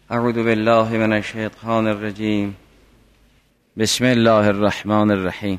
اعوذ بالله من الشیطان الرجیم. بسم الله الرحمن الرحیم.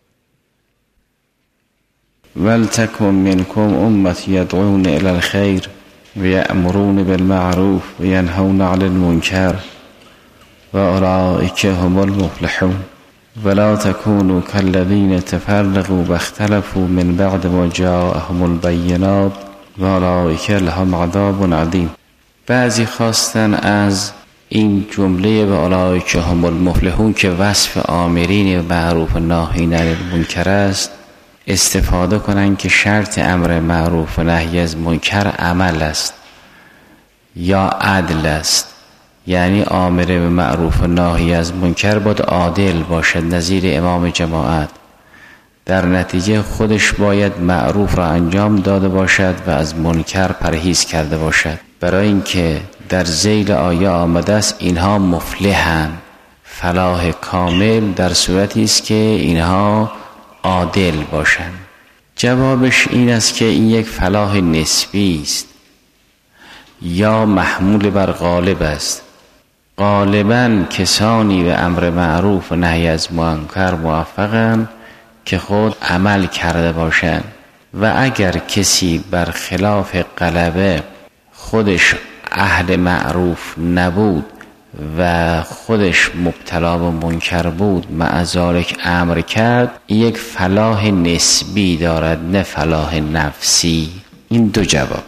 ولتکن منکم امة یدعون الی الخیر ویأمرون بالمعروف وینهون عن المنکر واولئک هم المفلحون. ولا تكونوا كالذين تفرقوا واختلفوا من بعد ما جاءهم البينات واولئک لهم عذاب عظیم. بعضی خواستن از این جمله و اولئک هم المفلحون که وصف آمرین معروف و ناهین عن المنکر است استفاده کنند که شرط امر معروف و نهی از منکر عمل است یا عدل است. یعنی آمر به معروف و ناهی از منکر باید عادل باشد، نظیر امام جماعت. در نتیجه خودش باید معروف را انجام داده باشد و از منکر پرهیز کرده باشد. برای اینکه در ذیل آیه آمده است اینها مفلحند. فلاح کامل در صورتی است که اینها عادل باشند. جوابش این است که این یک فلاح نسبی است یا محمول بر غالب است. غالباً کسانی به امر معروف و نهی از منکر موفقند که خود عمل کرده باشند و اگر کسی بر خلاف غلبه خودش اهل معروف نبود و خودش مبتلا به منکر بود مع ذالک امر کرد، یک فلاح نسبی دارد نه فلاح نفسی. این دو جواب.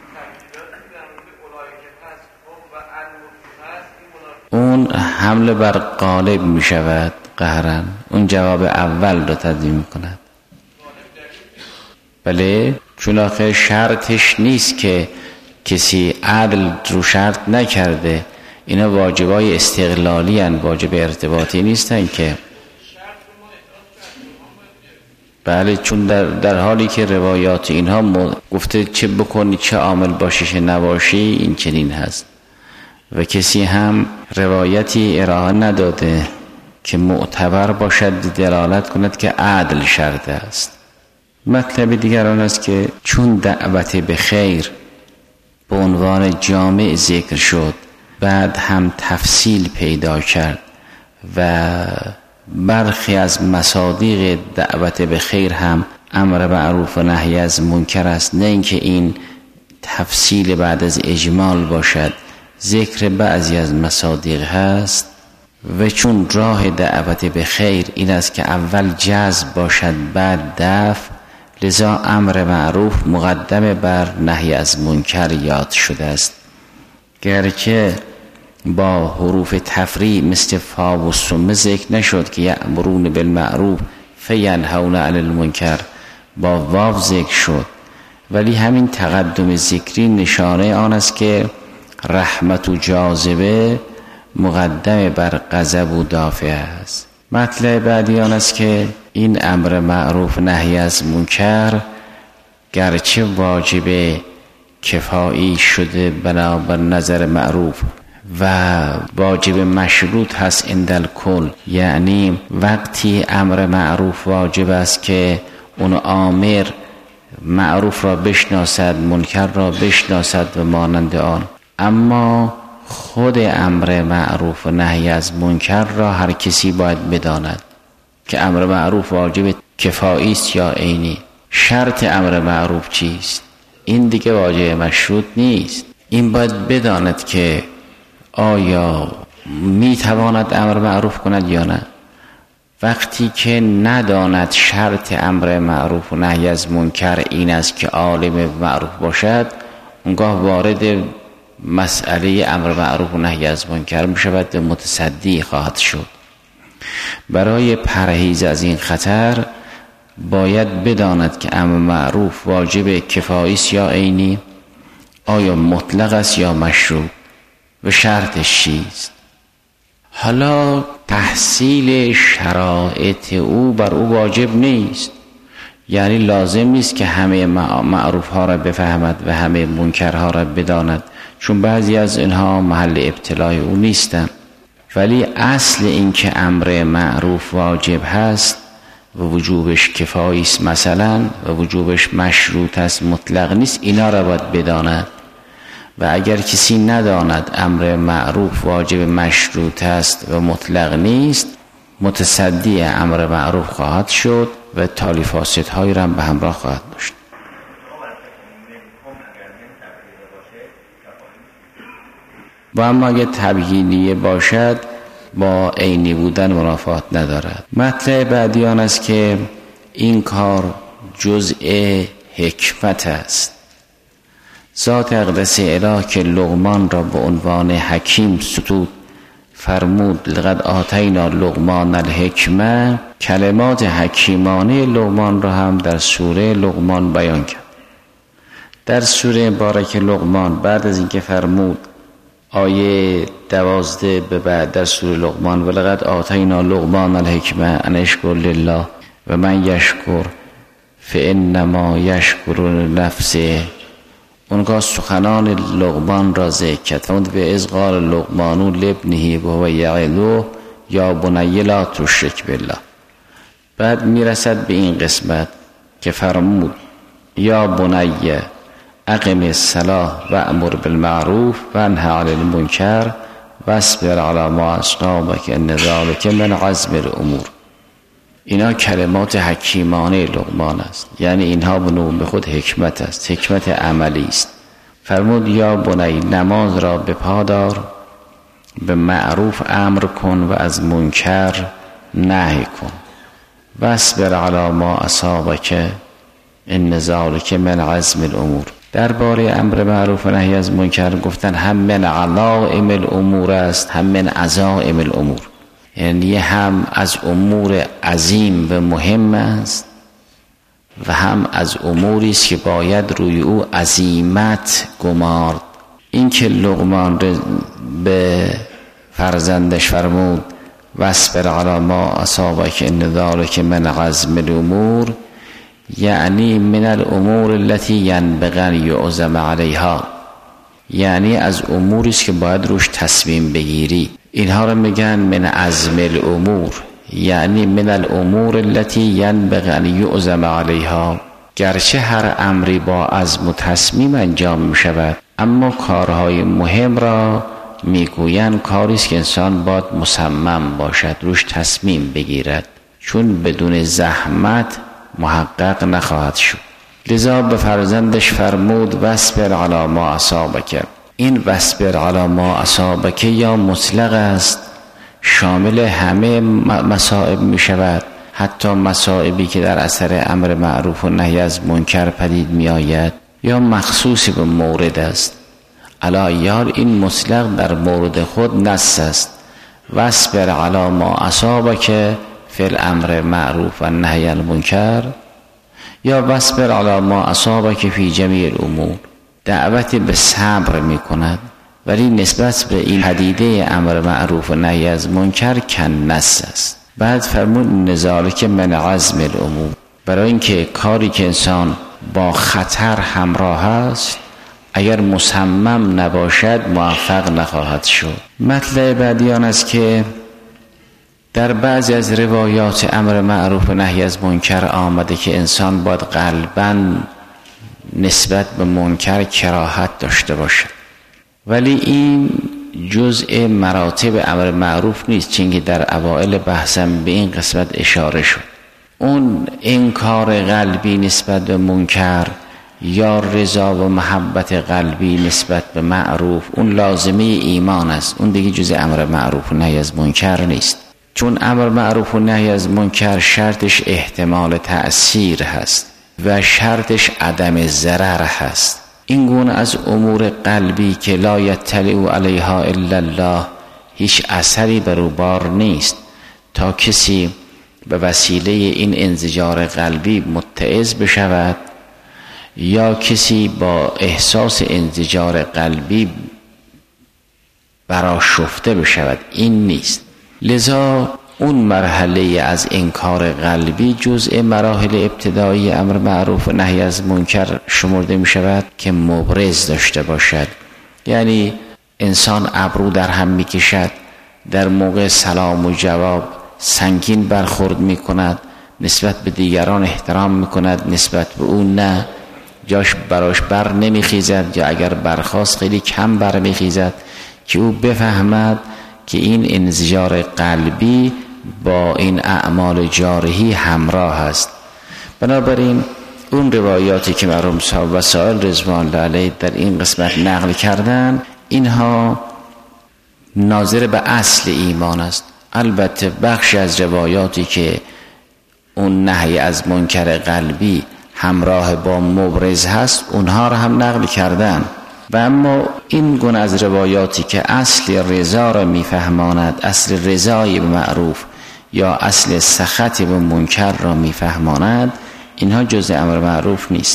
اون حمله بر غالب می شود قهرن. اون جواب اول رو تدوین می کند. بله، چون آخه شرطش نیست که کسی عدل رو شرط نکرده. اینا واجبای استقلالی هن، واجب ارتباطی نیستن که. بله، چون در حالی که روایات اینها گفته چه بکنی چه عامل باشی چه نباشی، این چنین هست و کسی هم روایتی ارائه نداده که معتبر باشد دلالت کند که عدل شرط است. مطلب دیگر آن است که چون دعوت به خیر به عنوان جامع ذکر شد، بعد هم تفصیل پیدا کرد و برخی از مصادیق دعوت به خیر هم امر معروف و نهی از منکر است، نه اینکه این تفصیل بعد از اجمال باشد. ذکر بعضی از مصادیق هست و چون راه دعوت به خیر این است که اول جذب باشد بعد دفع، لذا امر معروف مقدم بر نهی از منکر یاد شده است. گرچه با حروف تفریع مثل فا و ثم ذکر نشد که یأمرون بالمعروف فینهون عن المنکر، با واو ذکر شد، ولی همین تقدم ذکری نشانه آن است که رحمت و جاذبه مقدم بر غضب و دافع است. مطلب بعدی آن است که این امر معروف نهی از منکر گرچه واجب کفایی شده بنابر نظر معروف و واجب مشروط هست عند کل، یعنی وقتی امر معروف واجب است که اون آمر معروف را بشناسد منکر را بشناسد و مانند آن، اما خود امر معروف و نهی از منکر را هر کسی باید بداند که امر معروف واجب کفایی است یا عینی. شرط امر معروف چیست؟ این دیگه واجب مشروط نیست. این باید بداند که آیا میتواند امر معروف کند یا نه. وقتی که نداند شرط امر معروف و نهی از منکر این است که عالم معروف باشد، اونگاه وارد مسئله امر معروف و نهی از منکر می شود و متصدی خواهد شد. برای پرهیز از این خطر باید بداند که امر معروف واجب کفایی است یا عینی، آیا مطلق است یا مشروط و شرطش چیست. حالا تحصیل شرایط او بر او واجب نیست، یعنی لازم نیست که همه معروف ها را بفهمد و همه منکر ها را بداند، چون بعضی از اینها محل ابتلای او نیستند. ولی اصل این که امر معروف واجب هست و وجوبش کفایی است مثلا و وجوبش مشروط است مطلق نیست، اینا را باید بداند و اگر کسی نداند امر معروف واجب مشروط است و مطلق نیست، متصدی امر معروف خواهد شد و تالی فاسدهایی را به همراه خواهد داشت. و اما اگر تبیینیه باشد با عینی بودن منافات ندارد. مطلب بعدی آن است که این کار جزء حکمت است. ذات اقدس اله که لقمان را به عنوان حکیم ستود، فرمود لقد آتینا لقمان الحکمه، کلمات حکیمانه لقمان را هم در سوره لقمان بیان کرد. در سوره مبارک لقمان بعد از اینکه فرمود آیه 12 به بعد در سوره لقمان ولقد آتینا لقمان الحکمه ان اشکر لله و من یشکر فانما یشکر لنفسه، اونگاه سخنان لقمان را ذکر کرد. به اذ قال لقمان لابنه و هو یعظه یا بنی لا تشرک بالله. بعد میرسد به این قسمت که فرمود یا بنی اقم الصلاة و امر بالمعروف و انه عن المنکر واصبر علی ما اصابک ان ذلک من عزم الامور. اینا کلمات حکیمانه لقمان است، یعنی اینها به خود حکمت است، حکمت عملی است. فرمود یا بنی نماز را به پا دار، به معروف امر کن و از منکر نهی کن. واصبر علی ما اصابک ان ذلک من عزم الامور. درباره امر معروف و نهی از منکر گفتن هم من علائم الامور است، هم من عزائم الامور، یعنی هم از امور عظیم و مهم است و هم از اموری است که باید روی او عظیمت گمارد. این که لقمان به فرزندش فرمود واصبر علی ما اصابک ان ذلک من عزم الامور، یعنی من الامور التي ینبغی ان یعزم علیها، یعنی از اموری است که باید روش تصمیم بگیری. اینها رو میگن من عزم الامور، یعنی من الامور التي ینبغی ان یعزم علیها. گرچه هر امری با عزم و تصمیم انجام میشود، اما کارهای مهم را میگویند کاری است که انسان باید مصمم باشد، روش تصمیم بگیرد، چون بدون زحمت محقق نخواهد شد. لذا به فرزندش فرمود واصبر علی ما اصابک. این واصبر علی ما اصابک یا مطلق است، شامل همه مصائب می شود، حتی مصائبی که در اثر امر معروف و نهی از منکر پدید می آید، یا مخصوص به مورد است. علایال این مطلق در مورد خود نص است. واصبر علی ما اصابک فی الامر معروف و نهی عن المنکر، یا واصبر علی ما اصابک فی جمیع الامور. دعوت به صبر می کند، ولی نسبت به این پدیده امر معروف و نهی از منکر کنس است. بعد فرمود نذالک من عزم الامور، برای اینکه کاری که انسان با خطر همراه است اگر مصمم نباشد موفق نخواهد شد. مطلب بعدی آن است که در بعضی از روایات امر معروف و نهی از منکر آمده که انسان باید قلباً نسبت به منکر کراهت داشته باشد، ولی این جزء مراتب امر معروف نیست، چون در اوائل بحثم به این قسمت اشاره شد. اون انکار قلبی نسبت به منکر یا رضا و محبت قلبی نسبت به معروف اون لازمه ایمان است، اون دیگه جزء امر معروف و نهی از منکر نیست. چون امر معروف و نهی از منکر شرطش احتمال تأثیر هست و شرطش عدم ضرر هست. این گونه از امور قلبی که لا یطلع علیها الا الله هیچ اثری بر او بار نیست تا کسی به وسیله این انزجار قلبی متعظ بشود یا کسی با احساس انزجار قلبی برآشفته بشود، این نیست. لذا اون مرحله از انکار قلبی جزء مراحل ابتدایی امر معروف و نهی از منکر شمرده می شود که مبرز داشته باشد. یعنی انسان ابرو در هم می کشد، در موقع سلام و جواب سنگین برخورد می کند، نسبت به دیگران احترام می کند، نسبت به اون نه، جاش براش بر نمیخیزد یا اگر برخاست خیلی کم بر میخیزد که او بفهمد که این انزجار قلبی با این اعمال جارحی همراه است. بنابراین اون روایاتی که مرحوم صاحب وسائل رضوان الله علیه در این قسمت نقل کردن، اینها ناظر به اصل ایمان است. البته بخشی از روایاتی که اون نهی از منکر قلبی همراه با مبرز هست اونها را هم نقل کردن، و اما این گونه از روایاتی که اصل رضا را میفهماند، اصل رضای به معروف یا اصل سخط به منکر را میفهماند، اینها جزء امر معروف نیست.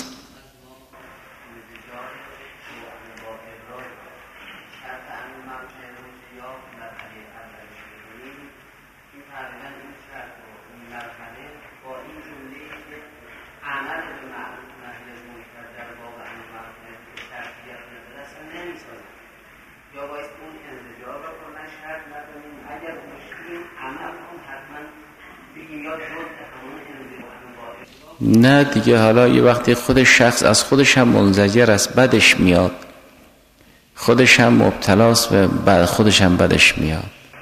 نه دیگه، حالا یه وقتی خود شخص از خودش هم منزجر است، بدش میاد، خودش هم مبتلاست و بعد خودش هم بدش میاد.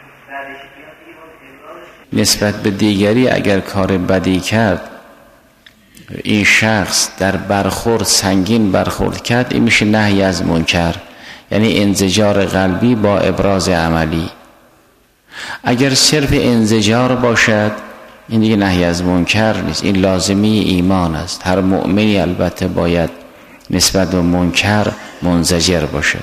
نسبت به دیگری اگر کار بدی کرد، این شخص در برخورد سنگین برخورد کرد، این میشه نهی از منکر، یعنی انزجار قلبی با ابراز عملی. اگر صرف انزجار باشد این دیگه نهی از منکر نیست، این لازمی ایمان است. هر مؤمنی البته باید نسبت به منکر منزجر باشد.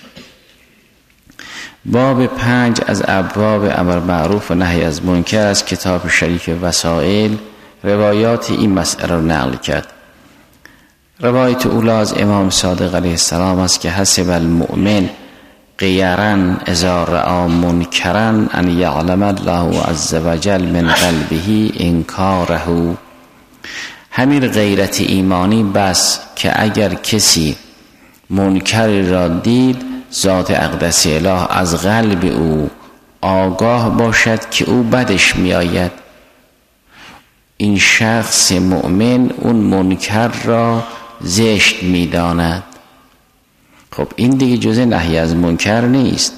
باب 5 از ابواب امر معروف و نهی از منکر از کتاب شریف وسائل روایات این مسئله را نقل کرد. روایت اولی از امام صادق علیه السلام است که حسب المؤمن غیرا اذا رأى منکرا ان یعلم الله عز وجل من قلبه انکاره. همین غیرت ایمانی بس که اگر کسی منکری را دید، ذات اقدس اله از قلب او آگاه باشد که او بدش میآید. این شخص مؤمن اون منکر را زشت میداند. خب این دیگه جزء نهی از منکر نیست.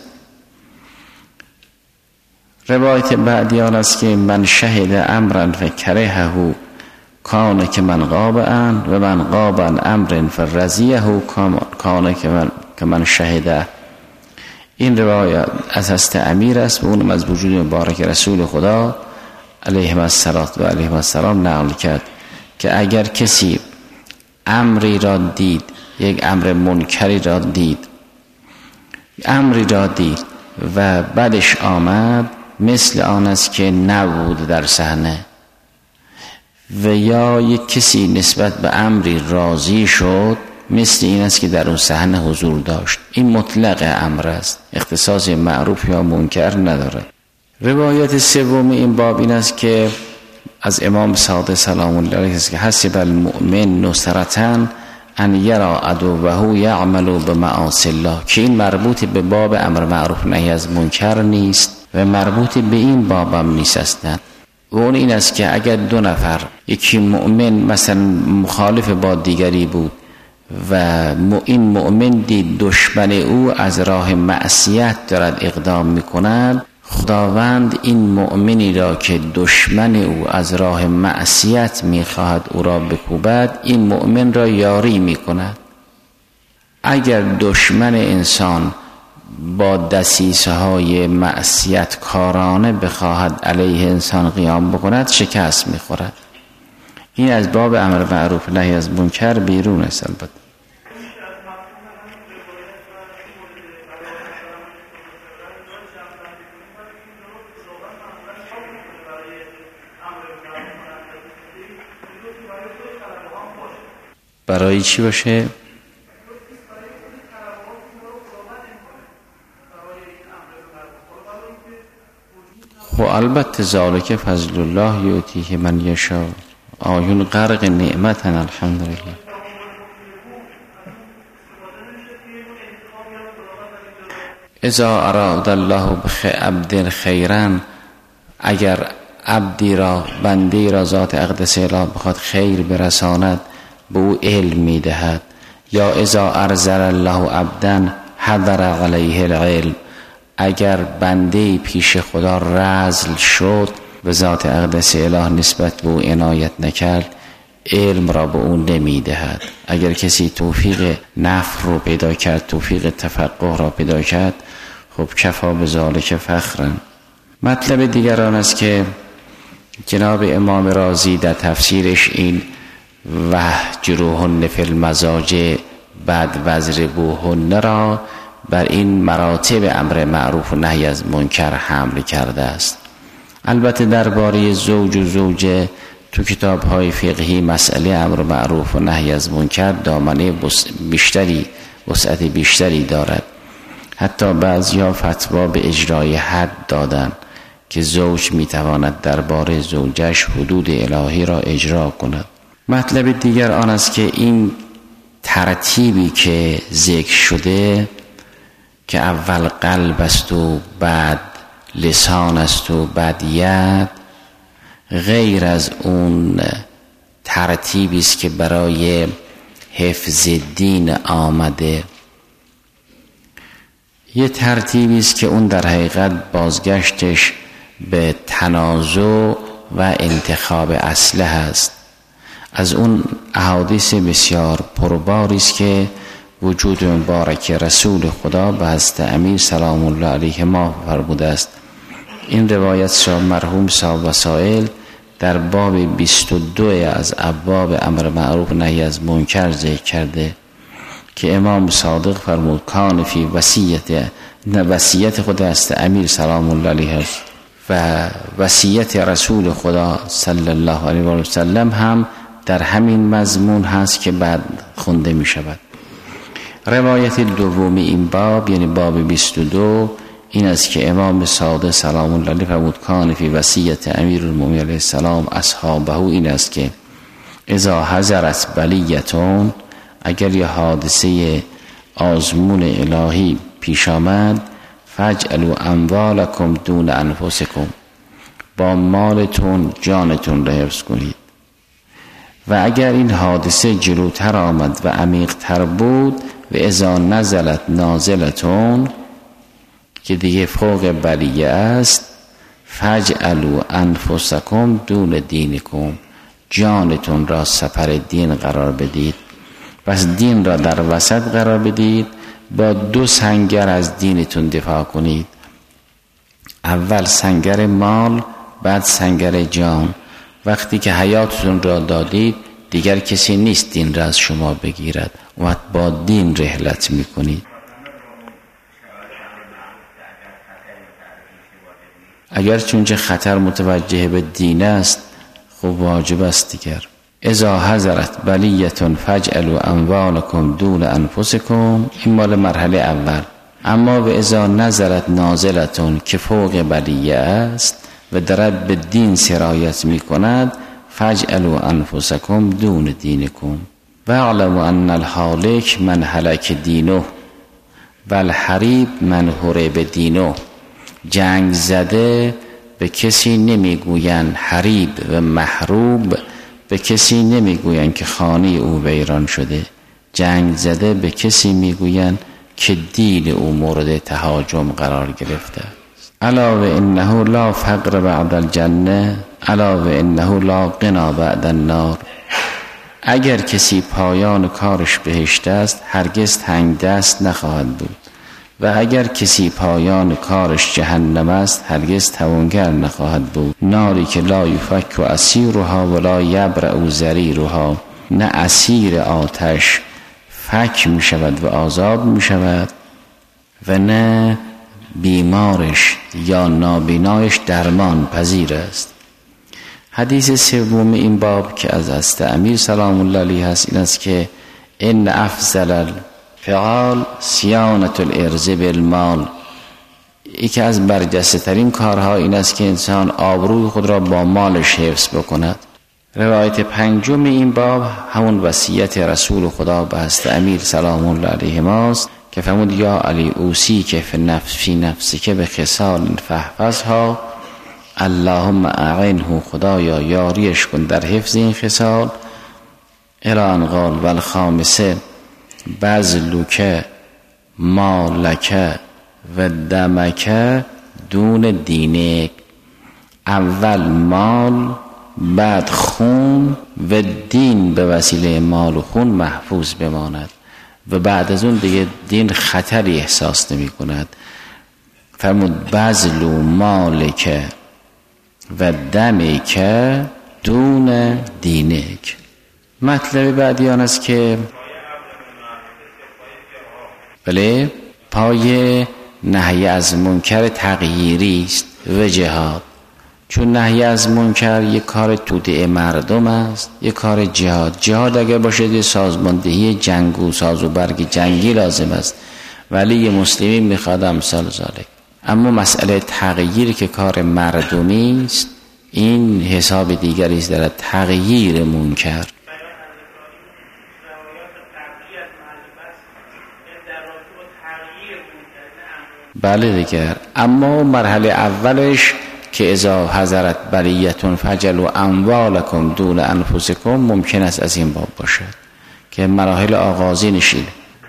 روایت بعدی آن است که من شهد امرا فکرهه کان که من غاب عن و من غاب عن امر فرضیه کان که من شهده. این روایت از هست امیر است و اونم از وجود مبارک رسول خدا علیه السلام نقل کرد که اگر کسی امری را دید، یک امر منکری را دید، امری را دید و بعدش آمد، مثل آن است که نبود در صحنه. و یا یک کسی نسبت به امری راضی شد، مثل این است که در اون صحنه حضور داشت. این مطلق امر است، اختصاص معروف یا منکر ندارد. روایت سوم این باب این است که از امام صادق سلام الله علیه است که حسب المؤمن نصرتن ان یرا عدوه یعمل بمعاصی الله، که این مربوط به باب امر معروف نهی از منکر نیست و مربوط به این بابم نیست اصلا. و اون این است که اگر دو نفر، یکی مؤمن مثلا مخالف با دیگری بود و این مؤمن دید دشمن او از راه معصیت دارد اقدام میکند، خداوند این مؤمنی را که دشمن او از راه معصیت میخواهد او را بکوبد، این مؤمن را یاری میکند. اگر دشمن انسان با دسیسه های معصیت کارانه بخواهد علیه انسان قیام بکند، شکست میخورد. این از باب امر معروف نهی از منکر بیرون است. البته برای چی باشه؟ خب البته ذالک فضل الله یؤتیه من یشاء. آیون غرق نعمتن الحمدلله. اذا اراد الله بعبد خیرا، اگر عبدی را، بندی را ذات اقدس اله بخواد خیر برساند، به او علم میدهد. یا اذا ارسل الله عبدا حضر علیه العلم، اگر بنده پیش خدا رذل شد به ذات اقدس اله نسبت به او عنایت نکرد، علم را به او نمیدهد. اگر کسی توفیق نفر رو پیدا کرد، توفیق تفقه را پیدا کرد، خب کفا بذالک فخرا. مطلب دیگر آن است که جناب امام رازی در تفسیرش این وهجروهن فی المضاجع بعد وضربوهن را بر این مراتب امر معروف و نهی از منکر حمل کرده است. البته درباره زوج و زوجه تو کتاب‌های فقهی مسئله امر معروف و نهی از منکر دامنه وسعت بیشتری دارد. حتی بعضی‌ها فتوا به اجرای حد دادن که زوج میتواند درباره زوجش حدود الهی را اجرا کند. مطلب دیگر آن است که این ترتیبی که ذکر شده که اول قلب است و بعد لسان است و بعد ید، غیر از اون ترتیبی است که برای حفظ دین آمده. یه ترتیبی است که اون در حقیقت بازگشتش به تنازع و انتخاب اسلحه است. از اون احادیث بسیار پرباری است که وجود مبارک رسول خدا به حضرت امیر سلام الله علیه ما فرموده است. این روایت مرحوم صاحب وسائل در باب 22 از ابواب امر معروف و نهی از منکر ذکر کرده که امام صادق فرمود کان فی وصیت خدا است امیر سلام الله علیه است و وصیت رسول خدا صلی الله علیه و سلم هم در همین مضمون هست که بعد خونده می شود. روایت دومی این باب یعنی باب 22 این است که امام صادق سلام الله علیه فرمود کان فی وصیت امیر المؤمنین علیه السلام اصحابه این است که اذا حضرت بلیتون، اگر یه حادثه آزمون الهی پیش آمد، فجعلوا اموالکم دون انفسکم، با مالتون جانتون را حفظ کنید. و اگر این حادثه جلوتر آمد و عمیق‌تر بود و اذا نزلت نازلتون که دیگه فوق بلیه است، فجعلوا انفسکم دون دینکم، جانتون را سپر دین قرار بدید. پس دین را در وسط قرار بدید، با 2 سنگر از دینتون دفاع کنید. اول سنگر مال، بعد سنگر جان. وقتی که حیاتتون را دادید دیگر کسی نیست دین را از شما بگیرد، و با دین رحلت میکنید. اگر چونچه خطر متوجه به دین است خب واجب است دیگر. اذا حضرت بلیتون فجعلوا اموالکم دون انفسکم، این مال مرحله اول. اما و اذا نزلت نازلتون که فوق بلیه است و دارد به دین سرایت می کند، فجعلوا انفسکم دون دینکم و اعلموا ان الهالک من هلک دینه و الحریب من هرب دینه. جنگ زده به کسی نمیگوین حریب و محروب به کسی نمیگوین که خانه او ویران شده. جنگ زده به کسی میگوین که دین او مورد تهاجم قرار گرفته. الا و انه لا فقر بعد الجنه الا و انه لا غنا بعد النار. اگر کسی پایان کارش بهشت است هرگز تنگ دست نخواهد بود، و اگر کسی پایان کارش جهنم است هرگز توانگر نخواهد بود. ناری که لا یفک اسیرها ولا یبرأ ضریرها، نه اسیر آتش فک می شود و آزاد می شود و نه بیمارش یا نابینایش درمان پذیر است. حدیث سوم این باب که از حضرت امیر سلام الله علیه هست این است که ان افضل الفعال صیانة الارض بالمال. یکی از برجسته ترین کارها این است که انسان آبروی خود را با مالش حفظ بکند. روایت پنجم این باب همون وصیت رسول خدا به حضرت امیر سلام الله علیه ماست که فرمود یا علی اوسی که فی نفسی که به خصال فحفظها اللهم اعنه، خدایا یاریش کن در حفظ این خصال. الان قال و الخامسه بذلک مالک و دمک دون دینک. اول مال، بعد خون و دین به وسیله مال و خون محفوظ بماند و بعد از اون دیگه دین خطری احساس نمی کند. فرمود بذل مالک و دمک دون دینک. مطلب بعدی آن است که بله پای نهی از منکر تغییری است و جهاد. چون نهی از منکر یک کار توطئه مردم است، یک کار جهاد اگر باشه یه سازماندهی جنگو ساز و برگ جنگی لازم است، ولی یه مسلمی میخواد امثال ذالک. اما مسئله تغییر که کار مردمی است این حساب دیگری است، در تغییر منکر. بله دیگر. اما مرحله اولش که اذا حضرت بلیتون فجلوا اموالکم دون انفسکم ممکن است از این باب باشد که مراحل آغازینشید.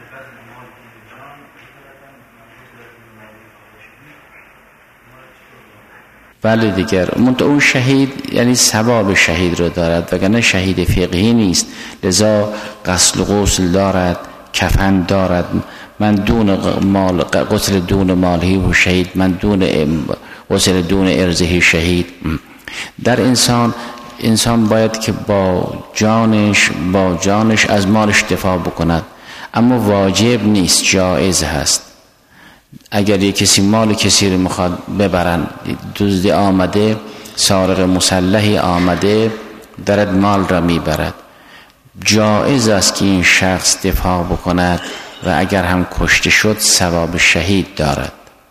بله دیگر. اون شهید یعنی ثواب شهید رو دارد وگرنه شهید فقهی نیست، لذا غسل و غسل دارد، کفن دارد. من دون مال غسل دون مالهی و شهید، من دون غسل دون ارزهی شهید. در انسان باید که با جانش از مالش دفاع بکند، اما واجب نیست، جایز هست. اگر یک کسی مال کسی رو میخواد ببرن، دزدی آمده، سارق مسلحی آمده دارد مال را میبرد، جایز است که این شخص دفاع بکند و اگر هم کشته شد ثواب شهید دارد،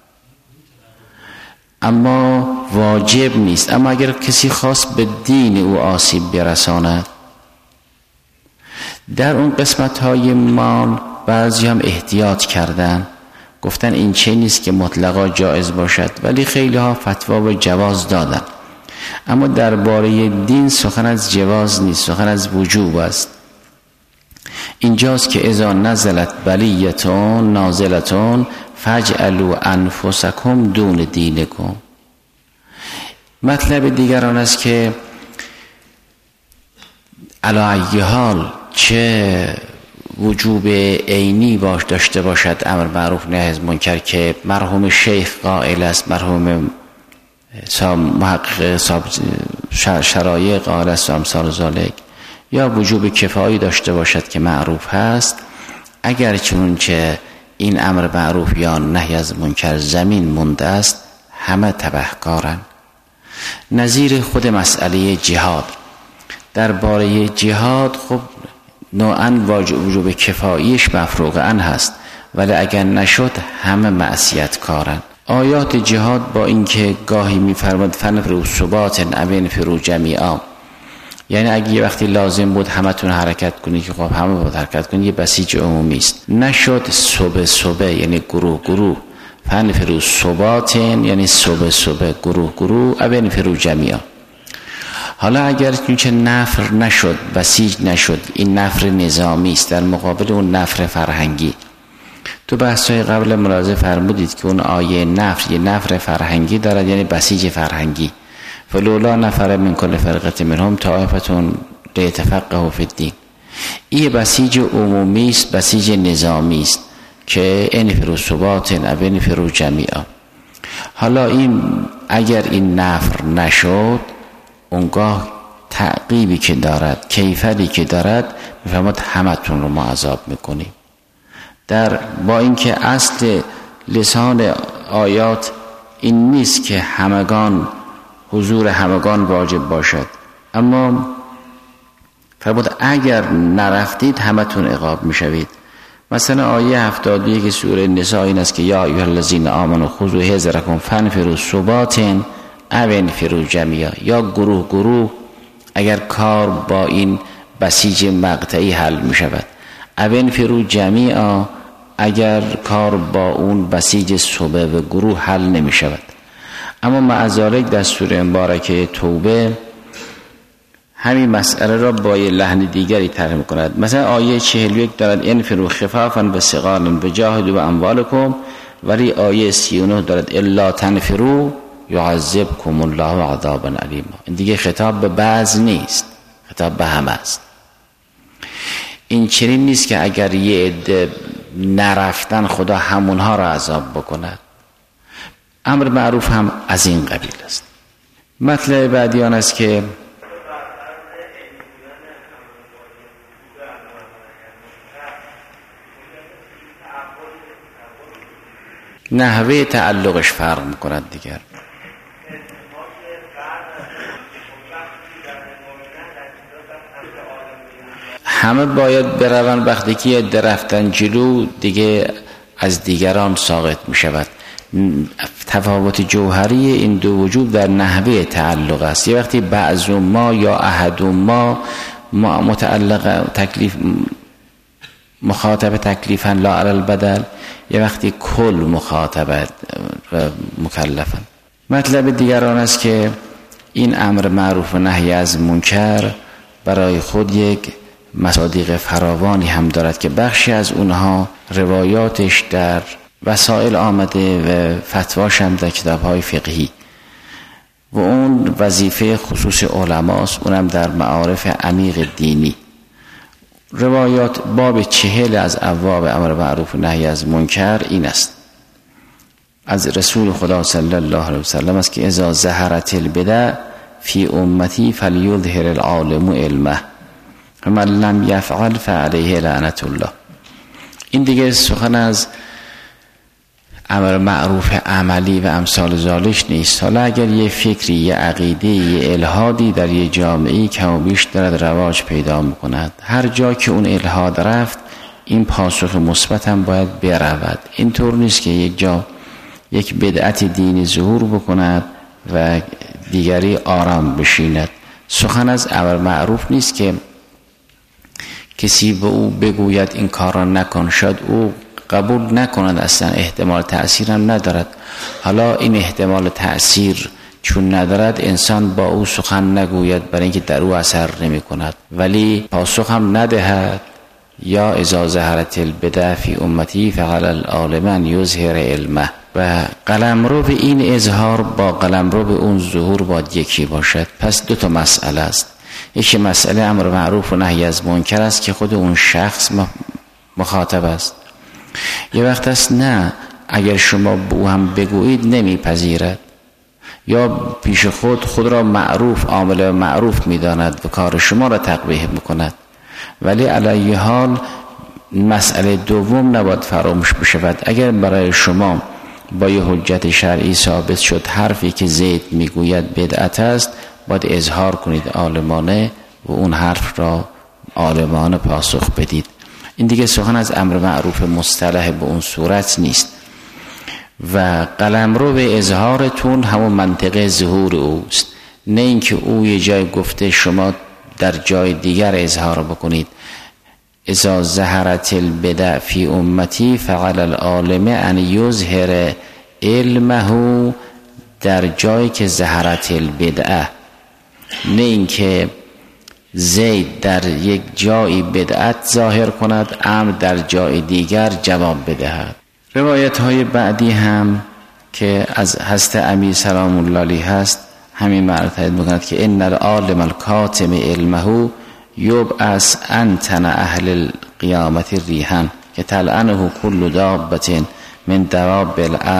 اما واجب نیست. اما اگر کسی خواست به دین او آسیب برساند، در اون قسمت های مال بعضی هم احتیاط کردن، گفتن این چه نیست که مطلقا جایز باشد، ولی خیلی ها فتوا به جواز دادن. اما درباره دین سخن از جواز نیست، سخن از وجوب است. اینجاست که اذا نزلت بلیتون نازلتون فجعلوا انفسکم دون دینکم. مطلب دیگران است که علی ای حال چه وجوب عینی داشته باشد امر معروف نهی از منکر که مرحوم شیخ قائل است، مرحوم محقق شرایع قائل است و امثال ذالک، یا وجوب کفایی داشته باشد که معروف هست. اگر چنانچه این امر معروف یا نهی از منکر زمین مونده است همه تبهکارن. نظیر خود مسئله جهاد، درباره جهاد خب نوعاً وجوب کفاییش مفروغاً هست، ولی اگر نشد همه معصیت کارن. آیات جهاد با اینکه گاهی می‌فرماد فنفروا ثبات او انفروا جمیعا، یعنی اگه یه وقتی لازم بود همتون حرکت کنید که خب همه باید حرکت کنید، یه بسیج عمومی است. نشد صبح یعنی گروه فنفروا ثبات یعنی صبح گروه او انفروا جمیعا. حالا اگر چه نفر نشد، بسیج نشد، این نفر نظامی است در مقابل اون نفر فرهنگی. تو بحث‌های قبل ملاحظه فرمودید که اون آیه نفر یه نفر فرهنگی دارد، یعنی بسیج فرهنگی. فلولا نفر من کل فرقه منهم طائفة لیتفقهوا فی الدین. این بسیج عمومی است، بسیج نظامی است که انفروا ثبات او انفروا جمیعا. حالا این اگر این نفر نشد، اونگاه تعقیبی که دارد، کیفری که دارد، میفرماد همتون رو ما عذاب میکنیم. با اینکه اصل لسان آیات این نیست که همگان حضور همگان واجب باشد، اما فرمود اگر نرفتید همتون عقاب میشوید. مثلا آیه 71 سوره نساء این است که یا ایها الذین آمنوا خذوا حذرکم فانفروا ثبات او انفروا جمیعا. یا گروه اگر کار با این بسیج مقطعی حل می شود، او انفروا جمیعا اگر کار با اون بسیج صبح و گروه حل نمی شود. اما مع ذلک در سوره مبارکه توبه همین مسئله را با یه لحن دیگری طرح می‌کند. مثلا آیه 41 دارد انفروا خفافا و ثقالا وجاهدوا باموالکم، ولی آیه 39 دارد الا تنفروا یعذبکم الله عذابا علیما. این دیگه خطاب به بعض نیست، خطاب به همه است. این چنین نیست که اگر یه عده نرفتن خدا همونها را عذاب بکند. امر معروف هم از این قبیل است. مطلب بعدی آن است که نحوه تعلقش فرق میکند دیگر. همه باید بروند، وقتی که درفتن جلو دیگه از دیگران ساقط میشود. تفاوت جوهری این دو وجود در نحوه تعلق است. یه وقتی بعض ما یا احد ما متعلق تکلیف مخاطب تکلیفا لا علی البدل، یه وقتی کل مخاطب و مکلفا. مطلب دیگر آن است که این امر معروف و نهی از منکر برای خود یک مصادیق فراوانی هم دارد که بخشی از اونها روایاتش در وسائل آمده و فتواش هم در کتاب‌های فقهی و اون وظیفه خصوص علماست، اونم در معارف عمیق دینی. روایات باب 40 از ابواب امر معروف و نهی از منکر این است: از رسول خدا صلی الله علیه و سلم است که اذا ظهرت البدع فی امتی فلیظهر العالم علمه ومن لم یفعل فعلیه لعنت الله. این دیگه سخن از امر معروف عملی و امثال ذالک نیست. حالا اگر یه فکری، یه عقیده، یه الحادی در یه جامعه کم و بیش دارد رواج پیدا میکند، هر جا که اون الحاد رفت این پاسخ مثبت هم باید برود. اینطور نیست که یک جا یک بدعت دینی ظهور بکند و دیگری آرام بشیند. سخن از امر معروف نیست که کسی به او بگوید این کار را نکن، شاید او قبول نکند، اصلا احتمال تأثیر هم ندارد. حالا این احتمال تأثیر چون ندارد انسان با او سخن نگوید برای اینکه در او اثر نمی کند، ولی پاسخ هم ندهد. یا اذا ظهرت البدع فی امتی فعلی العالم ان یظهر علمه. و قلمرو به این اظهار با قلمرو به اون ظهور باید یکی باشد. پس دو تا مسئله است. یکی مسئله امر معروف و نهی از منکر است که خود اون شخص مخاطب است. یه وقت است نه، اگر شما به او هم بگویید نمیپذیرد، یا پیش خود را معروف، عامل معروف میداند و کار شما را تقبیح میکند. ولی علی حال مسئله دوم نباید فراموش بشود. اگر برای شما با یه حجت شرعی ثابت شد حرفی که زید میگوید بدعت است، باید اظهار کنید عالمانه و اون حرف را عالمانه پاسخ بدید. این دیگه سخن از امر معروف مصطلح به اون صورت نیست. و قلمرو به اظهارتون همون منطقه ظهور اوست، نه اینکه او یه جای گفته شما در جای دیگر اظهار بکنید. اذا ظهرت البدع فی امتی فعلی العالم ان یظهر علمه، در جایی که ظهرت البدع، نه اینکه زید در یک جایی بدعت ظاهر کند، امر در جای دیگر جواب بدهد. روایت های بعدی هم که از حضرت امیر سلام الله علیه هست همین معرفت میکند که ان العالم الکاتم علمه یبعث انتن اهل القیامت ریحا که تلعنه کل دابة من دواب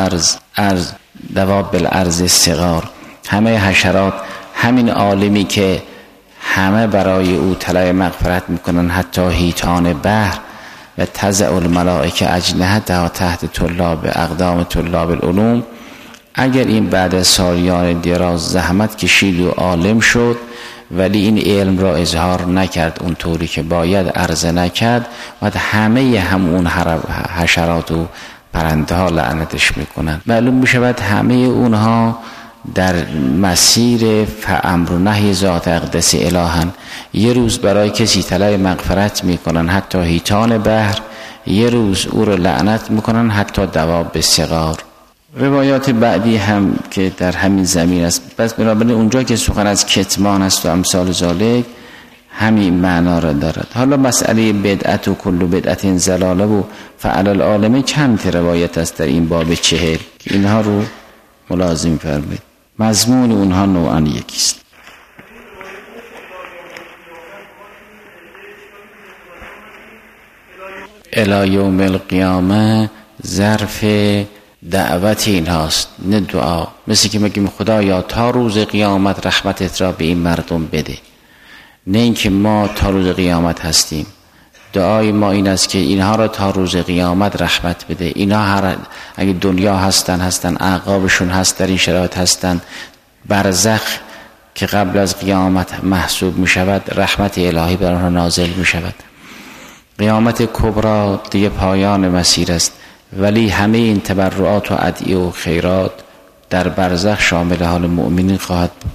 الارض الصغار. همه حشرات، همین عالمی که همه برای او طلب مغفرت میکنن، حتی حیتان بحر، و تضع الملائکه اجنحتها تحت طلاب اقدام طلاب العلوم. اگر این بعد سالیان دراز زحمت کشید و عالم شد ولی این علم را اظهار نکرد اون طوری که باید، عرضه نکرد، و همه همون حشرات و پرنده ها لعنتش میکنن. معلوم میشود همه اونها در مسیر امر و نهی ذات اقدس الهن. یه روز برای کسی طلب مغفرت میکنن حتی حیتان بحر، یه روز او رو لعنت میکنن حتی دواب صغار. روایات بعدی هم که در همین زمین است، بس بنابراین اونجا که سخن از کتمان است و امثال ذالک همین معنا را دارد. حالا مسئله بدعت و کل بدعت ضلاله و فعل العالمه چند روایت است در این باب 40 که اینها رو ملازم فرمایید. مضمون اونها نوعاً یکیست. الی یوم القیامه ظرف دعوت این هاست، نه دعا. مثل که میگیم خدایا تا روز قیامت رحمتت را به این مردم بده، نه اینکه ما تا روز قیامت هستیم. دعای ما این است که اینها را تا روز قیامت رحمت بده. اینها اگه دنیا هستن اعقابشون هست، در این شرایط هستن، برزخ که قبل از قیامت محسوب می شود، رحمت الهی بر آنها نازل می شود. قیامت کبرا دیگه پایان مسیر است، ولی همه این تبرعات و ادعیه و خیرات در برزخ شامل حال مؤمنین خواهد بود.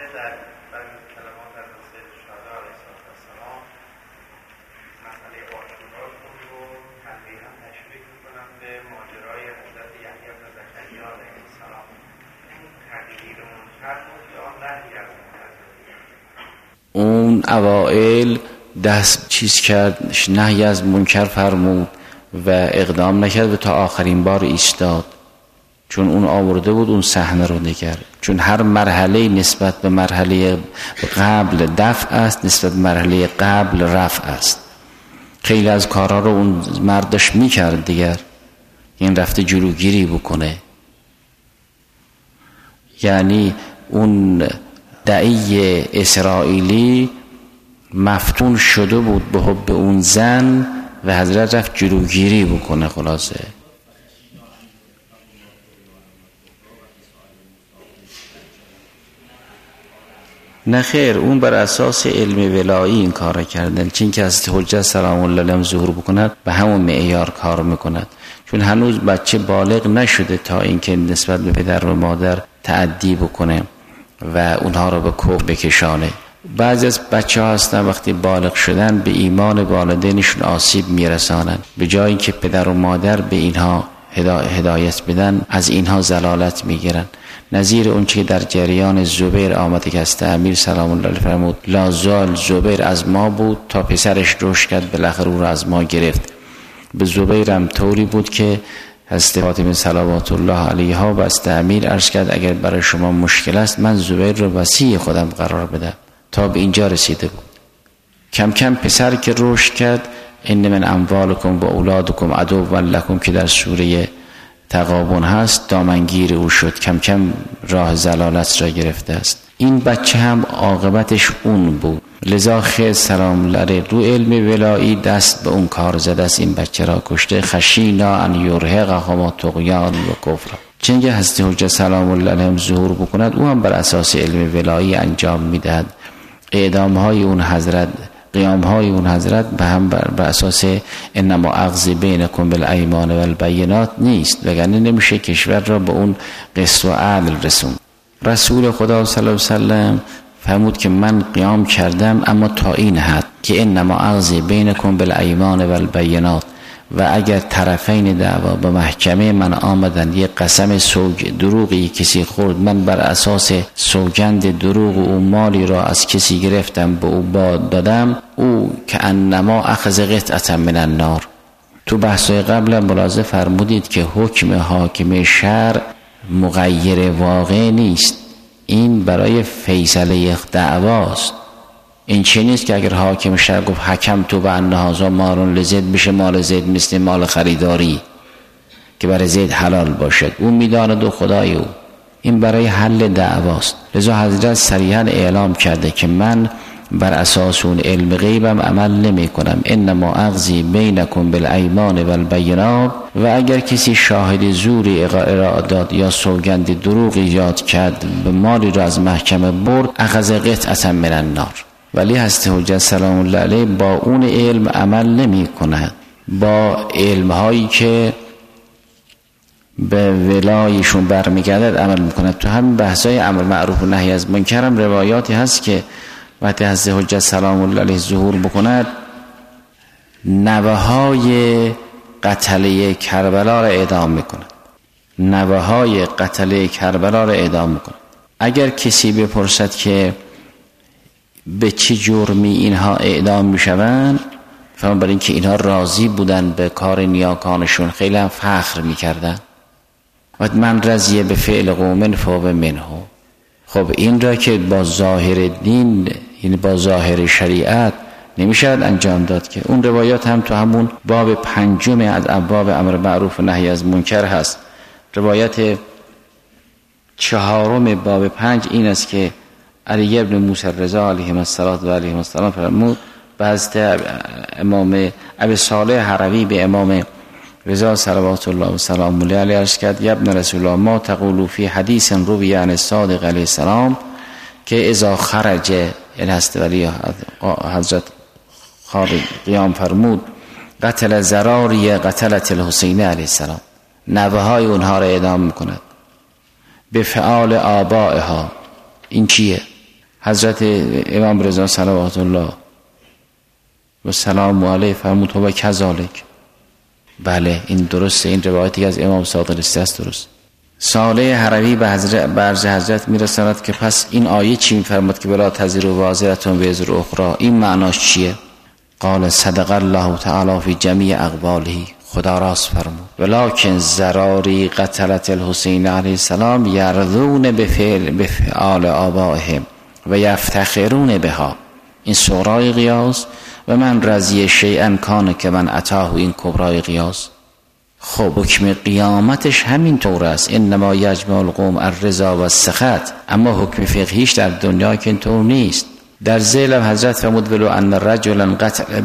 اون اوائل دست چیز کرد، نهی از منکر فرمود و اقدام نکرد و تا آخرین بار ایستاد، چون اون آورده بود اون صحنه رو نگر. چون هر مرحله نسبت به مرحله قبل دفع است، نسبت به مرحله قبل رفع است. خیلی از کارها رو اون مردش میکرد دیگر، این رفته جلوگیری بکنه. یعنی اون دعی اسرائیلی مفتون شده بود به حب اون زن و حضرت رفت جلوگیری بکنه. خلاصه نه خیر، اون بر اساس علم ولایی این کار کردن، چون که از حجت سلام الله علیهم ظهور بکند به همون معیار کار میکند، چون هنوز بچه بالغ نشده تا اینکه نسبت به پدر و مادر تعدی بکنه و اونها رو به کوه بکشانه. بعضی از بچه ها هستن وقتی بالغ شدن به ایمان والدینشون آسیب میرسانن، به جایی که پدر و مادر به اینها هدایت بدن از اینها ضلالت میگیرن. نظیر اون چی در جریان زبیر آمده که است امیر سلام الله علیه فرمود لا زال زبیر از ما بود تا پسرش رشد کرد، بالاخره او را از ما گرفت. به زبیرم طوری بود که حضرت فاطمه صلوات الله علیها و است امیر عرض کرد اگر برای شما مشکل است من زبیر رو وصی خودم قرار بدم. تا به اینجا رسیده بود. کم کم پسر که رشد کرد ان من اموالکم و اولادکم عدو لکم که در سوره تغابن هست دامنگیر او شد، کم کم راه ضلالت را گرفته است. این بچه هم عاقبتش اون بود. لذا خضر سلام الله علیه رو علم ولایی دست به اون کار زده است، این بچه را کشته. خشینا ان یرهقهما طغیان و کفر. چنگه حضرت حجت سلام الله علیهم ظهور بکند او هم بر اساس علم ولایی انجام میدهد. اعدام های اون حضرت، قیام های اون حضرت به هم بر اساس انما اغضی بینکم بالایمان والبینات نیست، وگرنه نمیشه کشور را به اون قسط و عدل رسون. رسول خدا صلی الله علیه وسلم فرمود که من قیام کردم اما تا این حد که انما اغضی بینکم بالایمان والبینات، و اگر طرفین دعوا به محکمه من آمدن یک قسم دروغی کسی خورد، من بر اساس سوگند دروغ او مالی را از کسی گرفتم به او دادم، او که انما اخذ قطعه من النار. تو بحثای قبل ملاحظه فرمودید که حکم حاکم شرع مغیر واقع نیست، این برای فیصله دعواست. این چی نیست که اگر حاکم شرع گفت حکم تو به ان هذا مال لزید بشه مال زید مثل مال خریداری که برای زید حلال باشد، اون میداند و خدای او. این برای حل دعواست. لذا حضرت صریحا اعلام کرده که من بر اساس اون علم غیبم عمل نمی کنم، انما اغضی بینکم بالایمان والبینات. و اگر کسی شاهد زوری ارائه داد یا سوگند دروغ ایجاد کرد به مالی را از محکمه برد، اخذ قطعه من النار. ولی حضرت حجت سلام الله علیه با اون علم عمل نمی کند، با علم هایی که به ولایشون برمیگردد عمل میکند. تو همین بحثای امر معروف و نهی از منکر هم روایاتی هست که وقتی حضرت حجت سلام الله علیه ظهور بکند نوه های قتله کربلا را اعدام میکند. نوه‌های قتله کربلا را اعدام میکنه. اگر کسی بپرسد که به چه جرمی اینها اعدام میشوند، فهمه برای اینکه اینها راضی بودن به کار نیاکانشون، خیلی هم فخر میکردن. و من رضیه به فعل قوم فهو منه. خب این را که با ظاهر دین، یعنی با ظاهر شریعت نمیشد انجام داد که. اون روایات هم تو همون باب 5 از ابواب امر معروف و نهی از منکر هست. روایت 4 باب 5 این است که علی ابن موسی رضا علیه السلام فرمود بعض امام ابی صالح هروی به امام رضا صلوات الله و سلام علیه عرض کرد: یا ابن رسول الله ما تقول فی حدیث روی عن الصادق علیه السلام که اذا خرج الهست ولی حضرت خالد قیام فرمود قتل زراری قتلت الحسین علیه السلام، نوه های اونها را اعدام میکند به فعال آبائها. این چیه؟ حضرت امام رضا صلوات الله و سلام علیه فرمود و کذالک. بله این درسته، این روایتی از امام صادق است درست. صالح هروی به حضرت میرساند که پس این آیه چی میفرماد که بلا تزر و وازرتون وزر اخرى، این معناش چیه؟ قال صدق الله تعالی فی جمیع اقواله، خدا راست فرمود. ولکن زراری قتلت الحسین علیه السلام یرضون بفعال آبائهم و یفتخرون بها. این صغرای قیاس و من رضی شیئا کان که من اتاه، این کبرای قیاس. خب حکم قیامتش همین طور است، انما یجمع القوم الرضا و السخط. اما حکم فقهیش در دنیا که اینطور نیست. در ذیل حضرت فرمود ولو ان رجلا قتل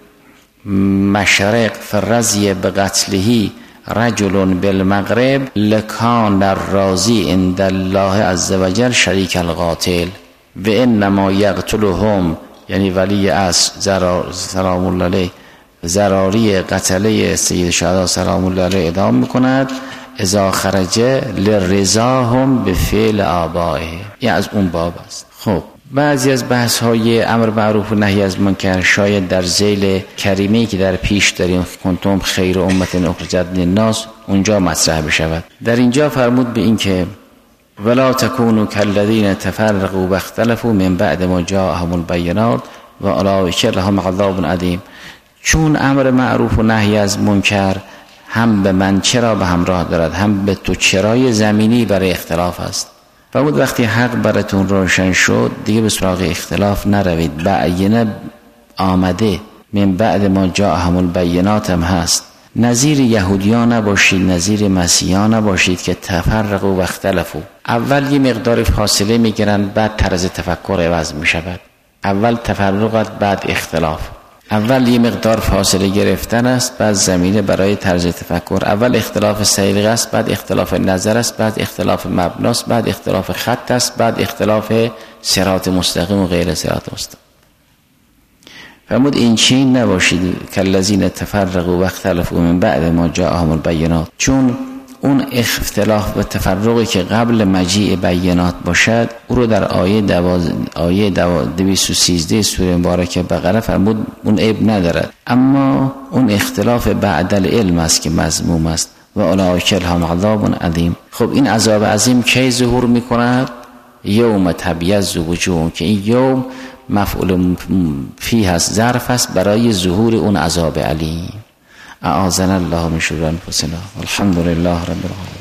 بالمشرق فرضی بقتله رجل بالمغرب لکان الراضی عند الله عز وجل شریک القاتل و انما یقتلهم، یعنی ولی اصل سلام الله علیه زراری قتله سید شهدا سلام الله علیه اعدام میکند اذا خرج لرضاهم به فعل آبائه. این از اون باب است. خب بعضی از بحث های امر معروف و نهی از منکر شاید در ذیل کریمه‌ای که در پیش داریم کنتم خیر امت اخرجت للناس اونجا مطرح بشود. در اینجا فرمود به این که ولا تکونوا کالذین تفرقوا واختلفوا من بعد ما جاءهم البینات و اولئک لهم عذاب عظیم. چون امر معروف و نهی از منکر هم به من چرا به همراه دارد، هم به تو چرای زمینی برای اختلاف است. فرمود وقتی حق براتون روشن شد دیگه به سراغ اختلاف نروید. بعینه آمده، من بعد ما جاءهم البینات هم هست. نظیر یهودیان نباشید، نظیر مسیحیان نباشید که تفرقوا و اختلفوا. اول یه مقدار فاصله میگیرن، بعد طرز تفکر عوض میشود. اول تفرقات، بعد اختلاف. اول یه مقدار فاصله گرفتن است، بعد زمینه برای طرز تفکر. اول اختلاف سلیقه است، بعد اختلاف نظر است، بعد اختلاف مبنا است، بعد اختلاف خط است، بعد اختلاف صراط مستقیم و غیر صراط مستقیم. فرمود این چین نباشید کالذین تفرقوا و اختلفوا من بعد ما جاءهم البینات. چون اون اختلاف و تفرقی که قبل مجیء بینات باشد او رو در آیه 213 سوره مبارکه بقره فرمود اون عیب ندارد، اما اون اختلاف بعد العلم است که مذموم است و اولئک لهم عذاب عظیم. خب این عذاب عظیم کی ظهور میکند؟ یوم تبیض وجوه، که این یوم مفعول فیه است، ظرف است برای ظهور اون عذاب علیم. اعاذنا الله من شرور انفسنا والحمد لله رب العالمین.